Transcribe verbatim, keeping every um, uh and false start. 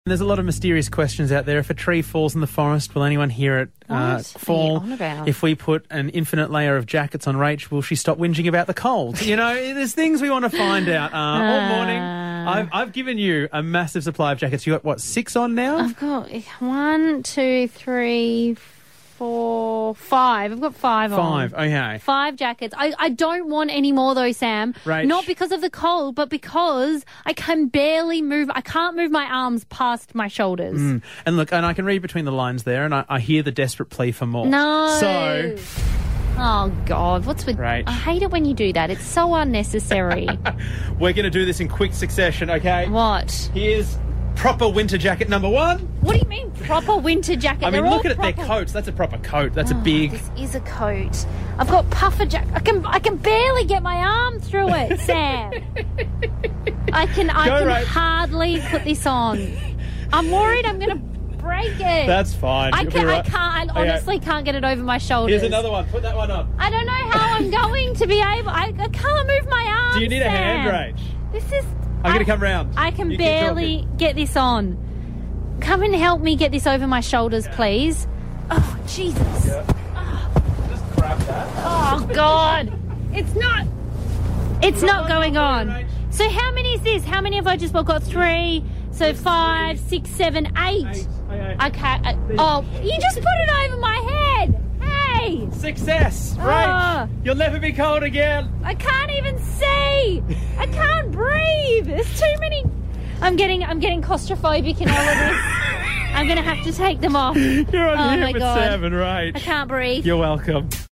There's a lot of mysterious questions out there. If a tree falls in the forest, will anyone hear it uh, What fall? are you on about? If we put an infinite layer of jackets on Rach, will she stop whinging about the cold? You know, there's things we want to find out. Uh, all morning, I've, I've given you a massive supply of jackets. You got, what, six on now? I've got one, two, three, four, five. I've got five, Five, on. okay. Five jackets. I, I don't want any more though, Sam. Rach. Not because of the cold, but because I can barely move. I can't move my arms past my shoulders. Mm. And look, and I can read between the lines there, and I, I hear the desperate plea for more. No. So, oh, God. What's with... Rach. I hate it when you do that. It's so unnecessary. we're going to do this in quick succession, okay? What? Here's proper winter jacket number one. What do you mean proper winter jacket? I mean, They're look all at it, their proper- coats. That's a proper coat. That's Oh, a big... This is a coat. I've got puffer jacket. I can I can barely get my arm through it, Sam. I can I Go, can Rach. hardly put this on. I'm worried I'm going to break it. That's fine. I You'll be can't. I right. can't. I Okay. honestly can't get it over my shoulders. Here's another one. Put that one on. I don't know how I'm going to be able. I, I can't move my arms. Do you need a hand, Sam. Rach? This is. I'm I- going to come round. I can You keep barely talking. get this on. Come and help me get this over my shoulders, please. Oh, Jesus. Yeah. Just grab that. Oh, God. It's not... It's not going on. Rach. So how many is this? How many have I just got? Got three. So five, six, seven, eight. Eight. Okay. Okay. uh, Oh, you just put it over my head. Hey. Success, Oh. Rach. You'll never be cold again. I can't even see. I can't breathe. There's too many... I'm getting I'm getting claustrophobic in all of this. I'm going to have to take them off. You're on Oh, here my with God. Sam and Rach. I can't breathe. You're welcome.